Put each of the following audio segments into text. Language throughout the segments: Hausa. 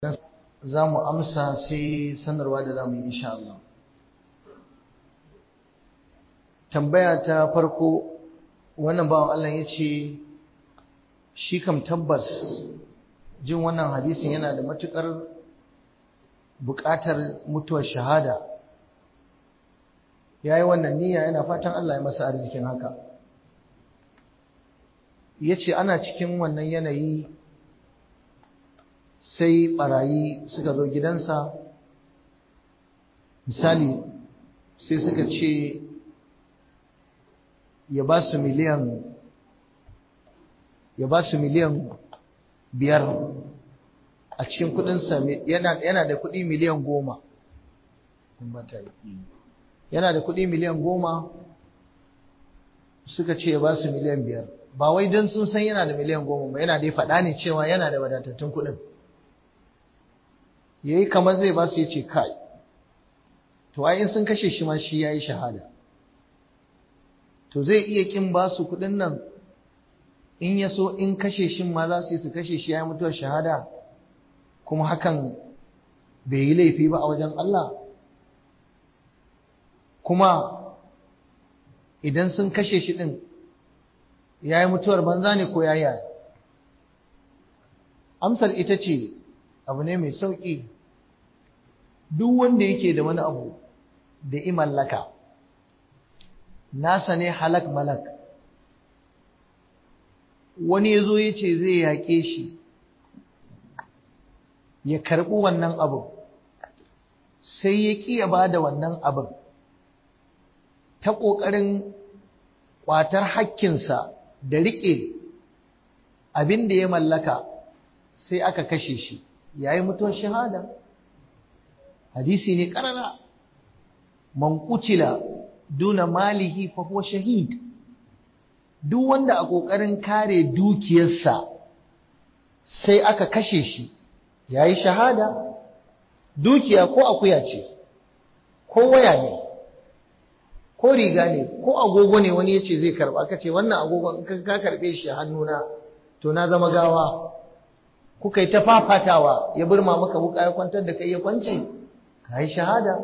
za mu amsa sai sanarwa da za mu yi insha Allah. Tambaya ta farko wannan bawan Allah ya ce shi kam tabbas jin wannan hadisin yana da matukar buƙatar mutuwar shahada. Ya yi wannan niyya yana fatan Allah ya masa arzikin haka. Ya ce ana cikin wannan yanayi sai barayi suka zo gidansa, misali sai suka ce ya ba su miliyan biyar a cikin kudinsa. Yana da kudi miliyan 10. Yana da kudi miliyan 10 suka ce ya ba su miliyan 5. Ba wai don sun san yana da miliyan 10 ba, yana dai faɗa ne cewa yana da wadatattun kudin. Yayi kamar zai ba su, yace kai to ai in sun kashe shi ma shi yayi shahada, to zai iya kin ba su kudin nan in ya so in kashe shi ma za su yi su kashe shi yayi mutuwar shahada, kuma hakan bai yi laifi ba a wajen Allah. Kuma idan sun kashe shi din yayi mutuwar banza ne ko yayi? Amsar ita ce abu ne mai sauƙi. Duk wanda yake da wani abu da imallaka nasa ne halak malak, wani ya zo ya ce zai yaƙe shi ya karɓi wannan abu, sai ya ƙi ya ba da wannan abin ta ƙoƙarin ƙwatar hakkinsa da riƙe abin da ya mallaka, sai aka kashe shi, yayi mutuwar shahada. Hadisi ne karara, man qutila duna malihi fa huwa shahid. Duk wanda a kokarin kare dukiyarsa sai aka kashe shi, yayi shahada. Dukiya ko akuya ce, ko waya ne, ko riga ne, ko agogo ne, wani yace zai karba, kace wannan agogon in ka karbe shi a hannuna to na zama gawa. Kuka yi ta fafatawa, ya burma maka wuka ya kwantar da kai ya kwance, kai shahada.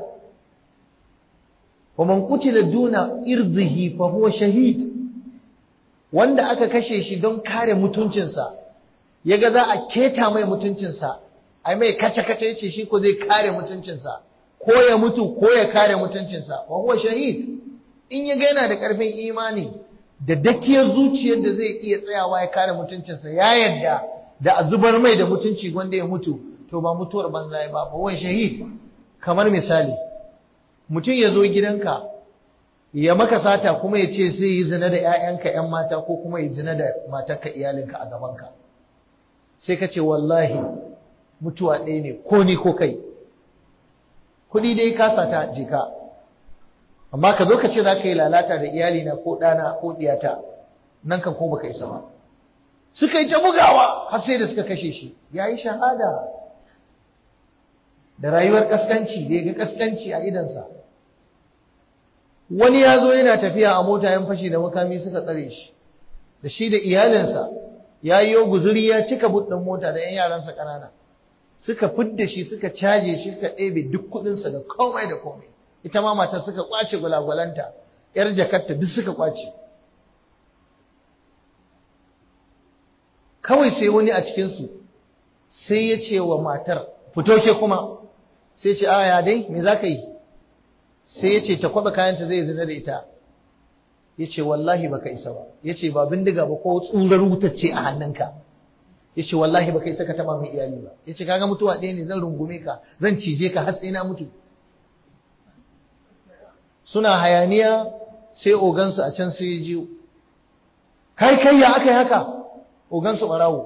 wa man qutila duna irdihi fa huwa shahid. Wanda aka kashe shi don kare mutuncinsa, yaga za a keta mai mutuncinsa, ai mai kace-kace yace shi ko zai kare mutuncinsa, ko ya mutu ko ya kare mutuncinsa, fa huwa shahid. In yaga yana da karfin imani da dakiyar zuciyar da zai iya tsayawa ya kare mutuncinsa, ya yarda da a zubar mai da mutunci wanda ya mutu, to ba mutuwar banza ba, ba wai shahid. Kamar misali, mutum ya zo gidanka ya maka sata kuma ya ce sai yi zina da 'ya'yanka 'yan mata, ko kuma yi zina da matarka iyalinka a gabanka, sai ka ce wallahi mutuwa ɗaya ne, ko ni ko kai, kuɗi dai ka sata jika, amma ka zo ka ce za ka yi lalata da iyalina ko ɗana ko ɗiyata, nan kan ko baka isa ba. Suka yi ta bugawa har sai da suka kashe shi, ya yi shahada. Da rayuwar kaskanci, da ya ga kaskanci a idansa. Wani ya zo yana tafiya a mota, yan fashi da makami suka tsare shi, da shi da iyalinsa, ya yi guzuri ya cika buɗin mota da 'yan yaransa ƙanana, suka fidda shi, suka caje shi, suka ɗebe duk kuɗinsa da komai da komai. Ita ma matar suka ƙwace gwalagwalanta, 'yar jakarta duk suka ƙwace. Kawai sai wani a cikinsu sai ya ce wa matar, fito ke kuma, sai ce ya dai me za ka yi? Sai ya ce ta kwaɓa kayanta zai zina da ita. Ya ce wallahi baka isa ba. Ya ce ba bindiga ba ko tsurar wutacce a hannunka. Ya ce wallahi baka isa ka taɓa mai iyali ba. Ya ce kaga mutuwa ɗaya ne, zan rungume ka, zan cije ka har sai na mutu. Suna hayaniya sai ogansu a can sai ya jiyo. Kai ya aka yi haka? Ogansu ɓarawo.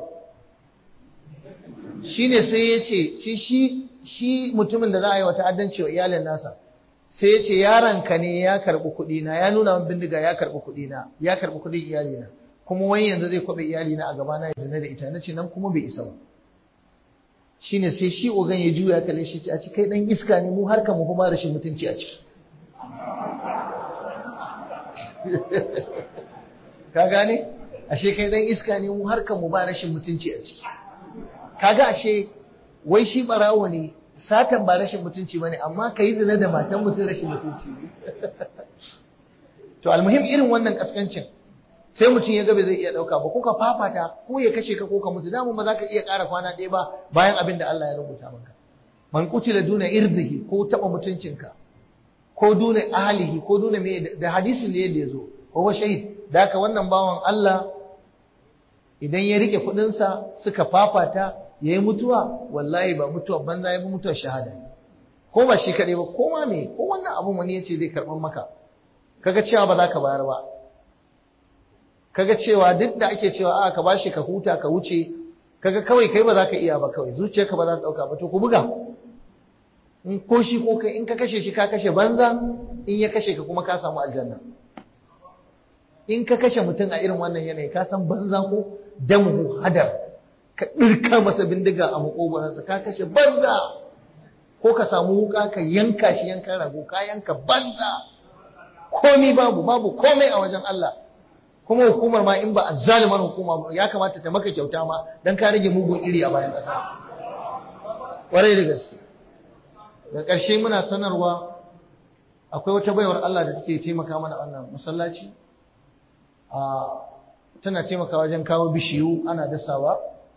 Shi ne sai ya ce shi mutumin da za a yi wa ta'addanci wa iyalin nasa, sai ya ce yaronka ne ya karɓi kuɗina, ya nuna min bindiga ya karɓi kuɗina, ya karɓi kuɗin iyalina, kuma wani yanzu zai kwaɓe iyalina a gabana ya zina da ita. Na ce nan kuma bai isa ba. Shi ne sai shi ogan ya juya kalle shi a ci kai ɗan iska ne, mu harkar mu kuma rashin mutunci a ciki. Ka gane? Ashe kai ɗan iska ne, mu harkar mu ba rashin mutunci a ciki. Kaga ashe wai shi barawo ne, satan ba rashin mutunci bane, amma ka yi zina da matan mutum rashin mutunci ne. To almuhim irin wannan kaskancin sai mutum ya ga bai zai iya dauka ba, ko ka fafata ko ya kashe ka ko ka mutu, damu ba za ka iya ƙara kwana ɗaya ba bayan abin da Allah ya rubuta maka. Man qutila duna irdihi, ko taba mutuncinka, ko duna ahlihi, ko duna me, da hadisin da yadda yazo wa shahid. Da haka wannan bawan Allah idan ya rike kudin sa suka fafata yayi mutuwa, wallahi ba mutuwa banza, yayi mutuwa shahada. Ko ba shi kadai ba, ko ma me, ko wannan abun wani yace zai karban maka, kaga cewa ba za ka bayar ba, kaga cewa duk da ake cewa a ka bashi ka huta ka wuce, kaga kawai kai ba za ka iya ba, kawai zuciyarka ba za ta dauka ba, to ku buga. In ko shi ko kai, in ka kashe shi ka kashe banza, in ya kashe ka kuma ka samu aljanna. In ka kashe mutum a irin wannan yanayi ka san banza ko damu hadar, ka dirka masa bindiga a makogoransa ka kashe banza, ko ka samu wuka ka yanka shi yankan rago ka yanka banza. Komai babu komai a wajen Allah. Kuma hukumar ma in ba azzalimar hukuma ya kamata ta maka kyauta ma dan ka rage mugun iri a bayan ƙasa. Ƙwarai da gaske. Da ƙarshe muna sanarwa akwai wata baiwar Allah da take taimaka mana wannan masallaci. Tana taimaka wajen kawo bishiyu ana dasawa.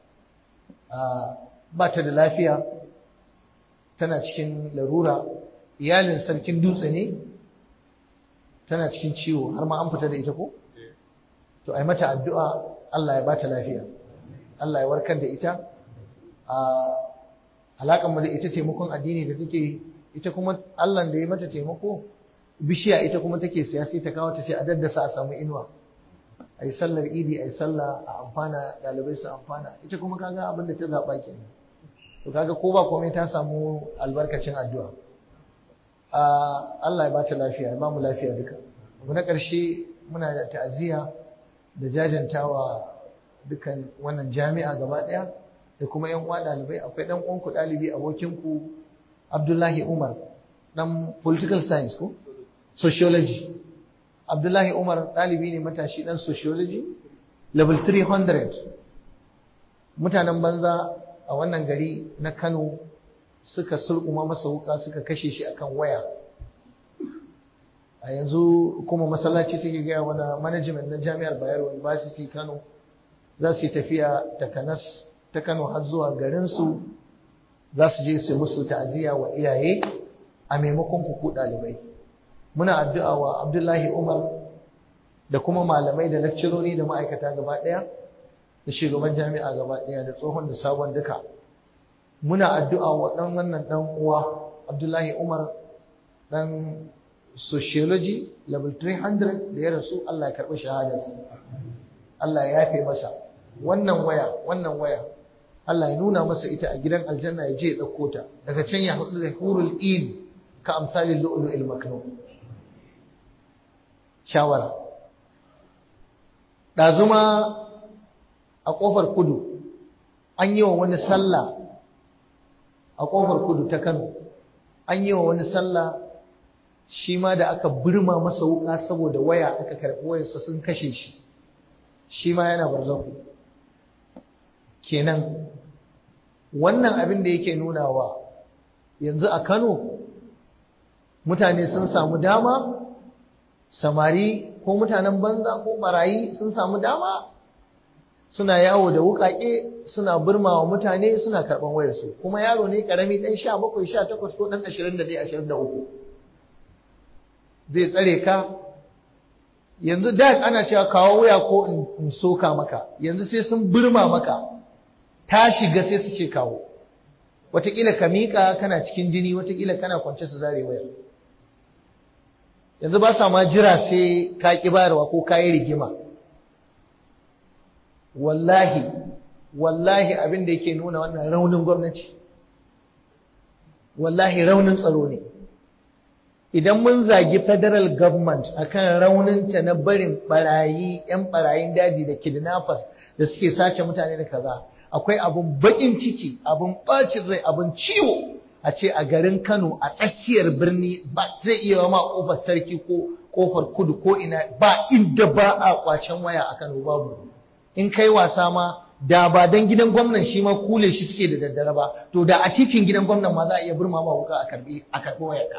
Ba ta da lafiya, tana cikin larura, iyalin sarkin dutse ne, tana cikin ciwo har ma an fita da ita ko? To ai mata addu'a Allah ya bata lafiya, Allah ya warkar da ita. Alaƙar mu da ita taimakon addini da take, ita kuma Allah da ya mata taimako, bishiya ita kuma take siya sai ta kawo ta ce a daddasa a samu inuwa, ai sallar idi ai sallah a amfana, ɗalibai su amfana. Ita kuma kaga abin da ta zaɓa kenan, to kaga ko ba komai ta samu albarkacin addu'a. Allah ya bata lafiya, ya ba mu lafiya duka. Abu na ƙarshe muna da ta'aziyya da jajantawa dukan wannan jami'a gaba ɗaya da kuma ƴan uwa ɗalibai. Akwai ɗan uwanku ɗalibi abokinku Abdullahi Umar, ɗan political science ko sociology. Abdullahi Umar ɗalibi ne matashi ɗan sociology level 300. Mutanen banza a wannan gari na Kano suka sulkuma masa wuka suka kashe shi akan waya. A yanzu kuma masallaci take gaya wani management na Jami'ar Bayero University Kano za su yi tafiya ta Kano har zuwa garinsu, za su je su musu ta'aziyya wa iyaye a maimakon ku ɗalibai. Muna addu'a wa Abdullahi Umar da kuma malamai da lakcirori da ma'aikata gaba ɗaya da shugaban jami'a gaba ɗaya da tsohon da sabon duka. Muna addu'a wa wannan ɗan uwa Abdullahi Umar ɗan sociology level 300 da ya rasu, Allah ya karɓi shahadarsa, Allah ya yafe masa. Wannan waya Allah ya nuna masa ita a gidan aljanna, ya je ya ɗauko ta daga can ya haɗu da hurul in ka amsalin lu'lu'il maknun. Shawara, ɗazuma a ƙofar kudu an yi wa wani sallah, a ƙofar kudu ta Kano an yi wa wani sallah, shi ma da aka birma masa wuka saboda waya, aka karɓi wayarsa sun kashe shi, shi ma yana barzahu. Kenan wannan abin da yake nunawa yanzu a Kano mutane sun samu dama, samari ko mutanen banza ko barayi sun samu dama, suna yawo da wuƙaƙe suna birma wa mutane suna karɓan wayarsu, kuma yaro ne ƙarami ɗan 17, 18 ko ɗan 21, 23 zai tsare ka. Yanzu da ana cewa kawo waya ko in soka maka, yanzu sai sun birma maka ta shiga sai su ce kawo. Wataƙila ka miƙa kana cikin jini, wataƙila kana kwance su zare wayar. Yanzu ba sa ma jira sai ka ƙi bayarwa ko ka yi rigima. Wallahi abin da yake nuna wannan raunin gwamnati, wallahi raunin tsaro ne. Idan mun zagi federal government akan rauninta na barin barayi, 'yan barayin daji da kidnappers da suke sace mutane da kaza, akwai abun bakin ciki, abun ɓacin rai, abun ciwo a ce a garin Kano a tsakiyar birni ba zai iya ma kofar sarki ko kofar kudu ko ina ba inda ba a kwacen waya a Kano babu. In kai wasa ma da ba dan gidan gwamnan shi ma kule shi suke da daddare ba to da a titin gidan gwamnan ma za a iya burma ma wuka a karbi wayarka.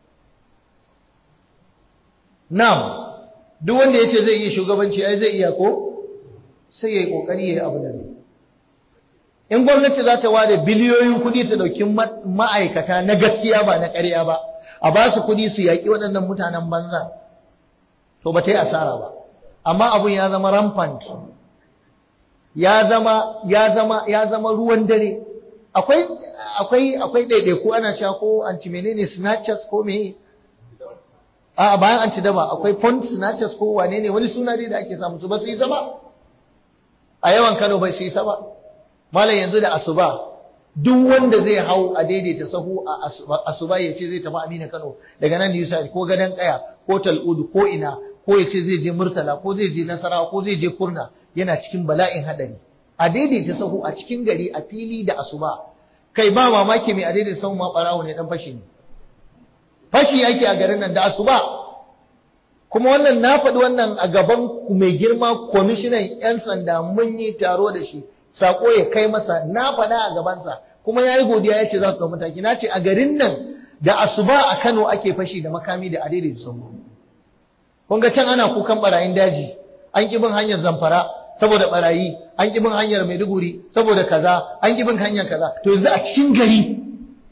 Na'am, duk wanda yace zai iya shugabanci ai zai iya ko sai yayi kokari yayi abu da zai. In gwamnati za ta ware biliyoyin kuɗi ta dauki ma'aikata na gaskiya ba na ƙarya ba a ba su kuɗi su yaƙi waɗannan mutanen banza to ba ta yi asara ba. Amma abun ya zama rampant, ya zama ruwan dare. Akwai ɗaiɗaiku ana cewa ko anti menene snatchers ko me, a bayan anti daba akwai pond snatchers ko wane ne, wani suna dai da ake samu su ba su yi sama a yawan Kano, bai su yi sama. Malam yanzu da asuba duk wanda zai hau a daidaita sahu a asuba ya ce zai tafi Amina Kano daga nan Yusa ko Gadan Kaya ko Tal'udu ko ina, ko ya ce zai je Murtala ko zai je Nasarawa ko zai je Kurna, yana cikin bala'in hadari. A daidaita sahu a cikin gari a fili da asuba, kai ba mamaki mai a daidaita sahu ma barawo ne, dan fashi ne. Fashi yake a garin nan da asuba. Kuma wannan na faɗi wannan a gaban mai girma kwamishinan 'yan sanda, mun yi taro da shi, sako ya kai masa, na faɗa a gabansa kuma ya yi godiya ya ce za su ɗau mataki. Na ce a garin nan da asuba a Kano ake fashi da makami da a daidaita sahu. Kun ga can ana kukan barayin daji, an ƙi bin hanyar Zamfara saboda barayi, an ƙi bin hanyar Maiduguri saboda kaza, an ƙi bin hanyar kaza. To yanzu a cikin gari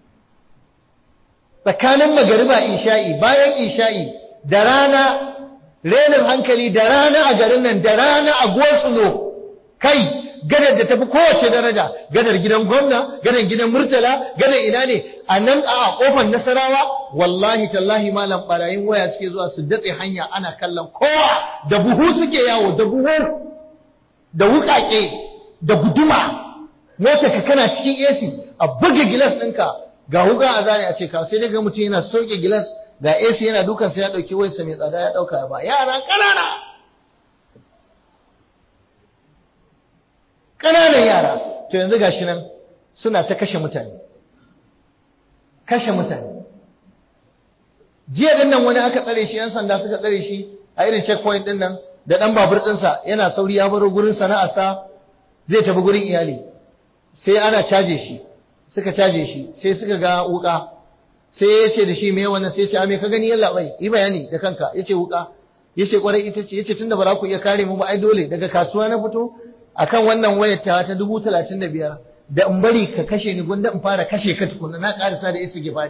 tsakanin magariba isha'i, bayan isha'i, da rana, renin hankali da rana a garin nan, da rana a Gosulo, kai gadar da tafi kowace daraja, gadar gidan gwamna, gadar gidan Murtala, gadar ina ne, a nan a kofar Nasarawa, wallahi tallahi malam barayin waya suke zuwa su datse hanya, ana kallon kowa, da buhu suke yawo, da buhu, da wukake, da guduma, mota ka kana cikin AC, a buga gilas ɗinka, ga wuka a zane a ce ka, sai daga mutum yana sauke gilas, ga AC yana dukan sai ya ɗauki wayarsa mai tsada ya ɗauka ya ba, yara ƙananan yara. To yanzu gashi nan suna ta kashe mutane. Jiya din nan wani aka tsare shi, 'yan sanda suka tsare shi a irin checkpoint din nan da ɗan babur ɗinsa, yana sauri ya baro gurin sana'arsa zai tafi gurin iyali. Sai ana caje shi, suka caje shi, sai suka ga wuka. Sai ya ce da shi me wannan, sai ya ce a me ka gani yalla bai, yi bayani da kanka. Ya ce wuka. Ya ce kwarai ita ce. Ya ce tunda ba za ku iya kare mu ba ai dole, daga kasuwa na fito akan wannan wayar ta 35,000 da in bari ka kashe ni gunda in fara kashe ka tukunna, na karasa da isa gifari.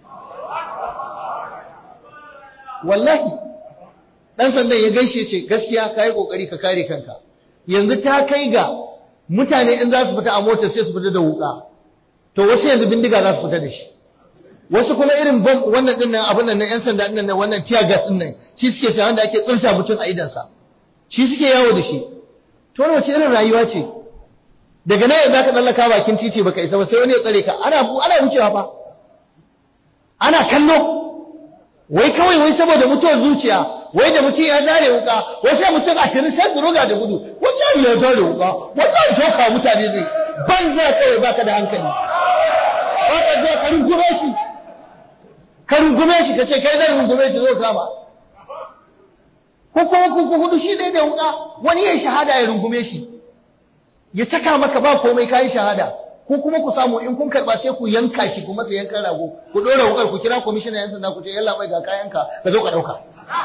Wallahi dan sandan ya gaishe ce gaskiya kai kokari ka kare kanka. Yanzu ta kai ga mutane in za su fita a motar sai su fita da wuka, to wasu yanzu bindiga za su fita da shi, wasu kuma irin bom wannan din nan, abin nan na 'yan sanda din nan, wannan tear gas din nan, shi suke sa wanda ake tsirta mutum a idansa, shi suke yawo da shi. To wace irin rayuwa ce? Daga nan za ka tsallaka bakin titi baka isa ba, sai wani ya tsare ka, ana wucewa fa, ana kallo, wai kawai wai saboda mutuwar zuciya, wai da mutum ya zare wuka, wai sai mutum 20 sai su ruga da gudu, wallahi ya zare wuka, wallahi shoka mutane zai, banza kawai baka da hankali. Baka zo ka rungume shi ka ce kai zai rungume shi zo kama. Ko kuma ku hudu shi dai da wuka, wani ya shahada ya rungume shi, ya caka maka ba komai kayi shahada. Ko kuma ku samu in kun karba sai ku yanka shi, ku masa yankan rago, ku dora wukar, ku kira commissioner yan sanda ku ce yalla mai ga kayanka ka zo ka dauka.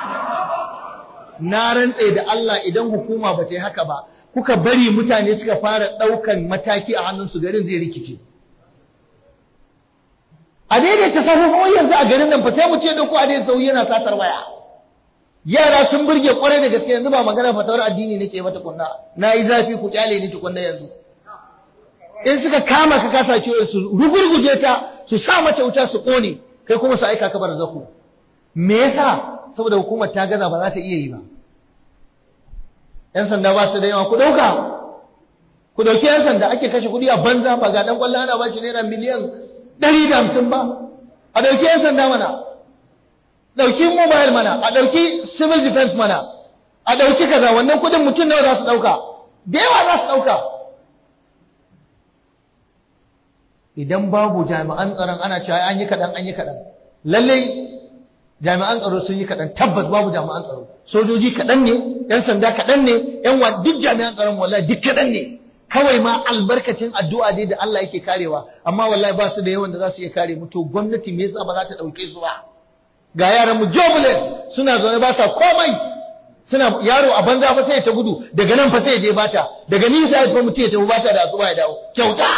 Na rantse da Allah idan hukuma ba ta yi haka ba, kuka bari mutane suka fara daukan mataki a hannunsu, garin zai rikice. A daidaita sahu yanzu a garin nan fa sai mu ce da ku a daidaita sahu yana satar waya. Yara sun burge kwarai da gaske, yanzu ba magana fatawar addini nake mata kunna, na yi zafi ku kyale ni tukunna yanzu. In suka kama ka kasa ciwo su rugurguje ta, su sa mata wuta su kone, kai kuma su aika ka barzaku. Me yasa? Saboda hukumar ta gaza, ba za ta iya yi ba. 'Yan sanda ba su da yawa, ku dauki 'yan sanda ake kashe kuɗi a banza, ba ga dan kwallo ana ba shi naira miliyan 150 ba. A dauki 'yan sanda mana, dauki mobile mana, a dauki civil defense mana, a dauki kaza. Wannan kudin mutum nawa za su dauka? Da yawa za su dauka. Idan babu jami'an tsaron, ana cewa an yi kadan. Lalle jami'an tsaro sun yi kadan, tabbas babu jami'an tsaro. Sojoji kadan ne, yan sanda kadan ne, yan duk jami'an tsaron wallahi duk kadan ne. kawai ma albarkacin addu'a dai da Allah yake karewa, amma wallahi ba su da yawan da za su iya kare mu. To gwamnati me yasa ba za ta ɗauke su ba? Ga yaran mu jobless suna zaune ba sa komai, suna yaro a banza fa sai ta gudu daga nan fa sai ya je bata, daga nisa ya fa mutum ya tafi bata da asuba ya dawo kyauta.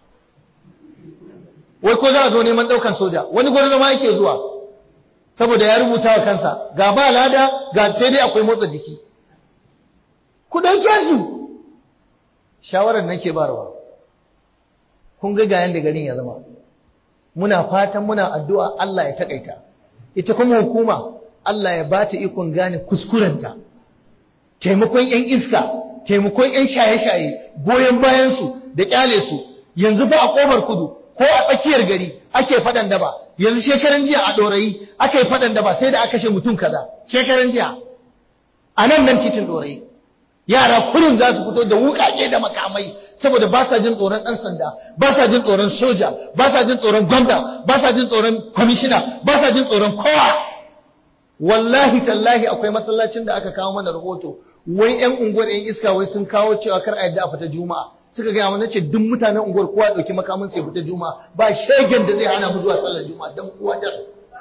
Wai ko za a zo neman ɗaukan soja, wani gwarzo ma yake zuwa saboda ya rubuta wa kansa ga ba lada ga sai dai akwai motsa jiki. Ku ɗauke su. Shawarar nake barwa, kun ga yanda garin ya zama, muna fatan muna addu'a Allah ya takaita, ita kuma hukuma Allah ya bata ikon gane kuskurenta, taimakon ‘yan iska, taimakon ‘yan shaye-shaye, goyon bayansu da ƙyale su. Yanzu ba a ƙofar kudu ko a tsakiyar gari ake faɗan daba, yanzu shekaran jiya a ɗorayi aka yi faɗan daba sai da aka kashe mutum kaza, shekaran jiya a nan titin ɗorayi. Yara kullum za su fito da wuƙaƙe da makamai saboda ba sa jin tsoron ɗan sanda, ba sa jin tsoron soja, ba sa jin tsoron gwamna, ba sa jin tsoron kwamishina, ba sa jin tsoron kowa. Wallahi tallahi akwai masallacin da aka kawo mana rahoto, wai ƴan unguwar ƴan iska wai sun kawo cewa kar a yadda a fita juma'a. Suka gaya mana ce duk mutanen unguwar kowa ya ɗauki makamin sai fita juma'a, ba shegen da zai hana mu zuwa sallar juma'a dan kowa da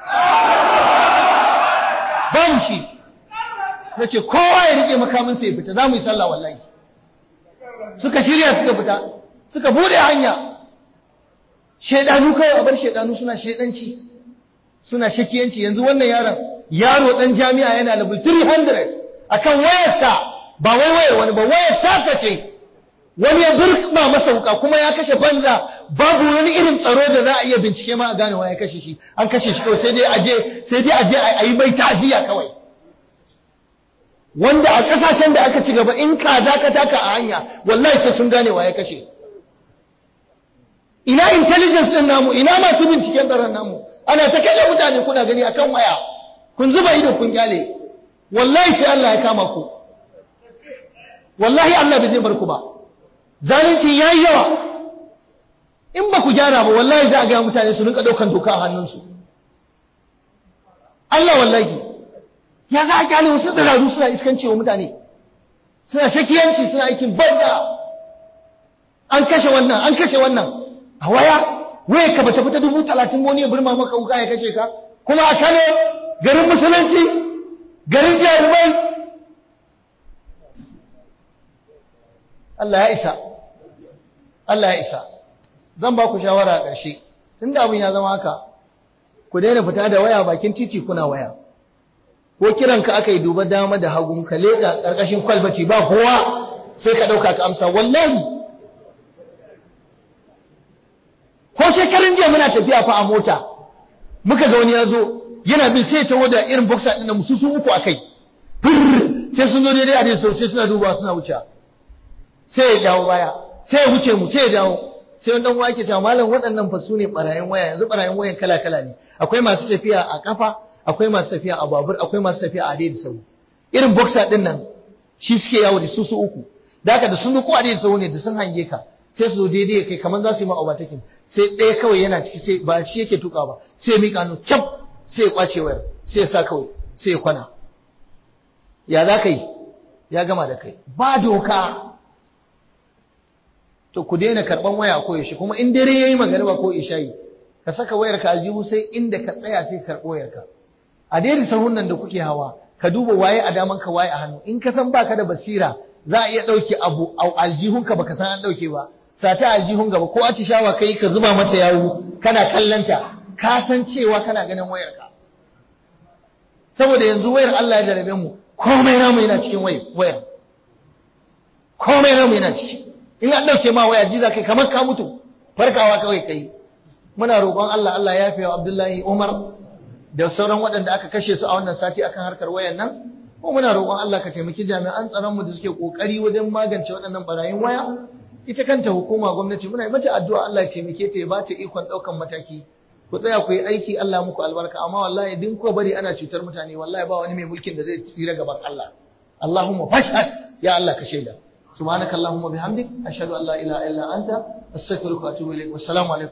ban shi. Nace kowa ya rike makamin sai fita, za mu yi sallah wallahi. Suka shirya suka fita, suka bude hanya. Shedanu kawai a bar shedanu suna shedanci, suna shakiyanci. Yanzu wannan yaro dan jami'a yana level 300 akan wayarsa, ba wai wayar wani ba, wayar ta ce. Wani ya burkma masa wuka kuma ya kashe banza, babu wani irin tsaro da za a iya bincike ma a gane wa ya kashe shi. An kashe shi kawai sai dai aje a yi mai ta'aziyya kawai. Wanda a kasashen da aka ci gaba in kaza ka taka a hanya wallahi sai sun gane wa ya kashe. Ina intelligence din namu, ina masu binciken tsaron namu? Ana ta kashe mutane kuna gani akan waya, kun zuba ido kun kyale. Wallahi sai Allah ya kama ku, wallahi Allah bai zai bar ku ba. Zalunci yayi yawa, in ba ku gyara ba wallahi za a ga mutane su rinka daukan doka a hannunsu. Allah wallahi ya za a kyale wasu tsiraru suna iskanci wa mutane, suna shakiyanci, suna aikin banza. An kashe wannan a waya ka bata fita 30,000 wani ya burma maka wuka ya kashe ka, kuma a Kano garin musulunci, garin jarumai. Allah ya isa. Zan ba ku shawara a ƙarshe, tunda abin ya zama haka, ku daina fita da waya bakin titi kuna waya. Ko kiranka aka yi duba dama da hagu ka leƙa ƙarƙashin kwalbati ba kowa sai ka ɗauka ka amsa. Wallahi ko shekarun jiya muna tafiya fa a mota muka ga wani ya zo yana bin sai taho da irin boxer ɗin da musu su uku akai, sai sun zo daidai a dai sai suna dubawa suna wuce, sai ya dawo baya, sai ya wuce mu, sai ya dawo. Sai wani dan uwa yake cewa malam waɗannan fa su ne ɓarayin waya. Yanzu ɓarayin wayan kala ne, akwai masu tafiya a kafa, akwai masu tafiya a babur, akwai masu tafiya a daidai sau. Irin boxer din nan shi suke yawo da su uku. Da haka da sun duko a daidai sau ne da sun hange ka sai su zo daidai kai kamar za su yi ma overtaking, sai ɗaya kawai yana ciki sai ba shi yake tuka ba, sai ya miƙa hannu cap sai ya kwace wayar, sai ya sa kawai sai ya kwana. Ya za ka yi? Ya gama da kai. Ba doka. To ku daina karɓan waya ko yaushe, kuma in dare yayi magariba ko isha'i ka saka wayarka aljihu sai inda ka tsaya sai ka karɓo wayarka. A daidai sahun nan da kuke hawa ka duba waye a daman ka waye a hannu. In ka san baka da basira za a iya ɗauke abu a aljihunka baka san an ɗauke ba, sata aljihun gaba ko atishawa kai ka zuba mata yawu kana kallanta, ka san cewa kana ganin wayarka. Saboda yanzu wayar Allah ya jarabe mu, komai namu yana cikin wayar, komai namu yana ciki. In an ɗauke ma waya ji za kai kamar ka mutu, farkawa kawai kai. Muna roƙon Allah ya yafe wa Abdullahi Umar da sauran waɗanda aka kashe su a wannan sati akan harkar wayan nan. Ko muna roƙon Allah ka taimaki jami'an tsaron mu da suke kokari wajen magance waɗannan barayin waya. Ita kanta hukuma gwamnati muna yi mata addu'a Allah ya taimake ta ya ba ta ikon ɗaukan mataki. Ku tsaya ku yi aiki, Allah muku albarka, amma wallahi din ko bari ana cutar mutane wallahi ba wani mai mulkin da zai tsira gaban Allah. Allahumma fashhad, ya Allah ka shaida. سبحانك اللهم وبحمدك أشهد أن لا إله إلا أنت أستغفرك وأتوب إليك والسلام عليكم.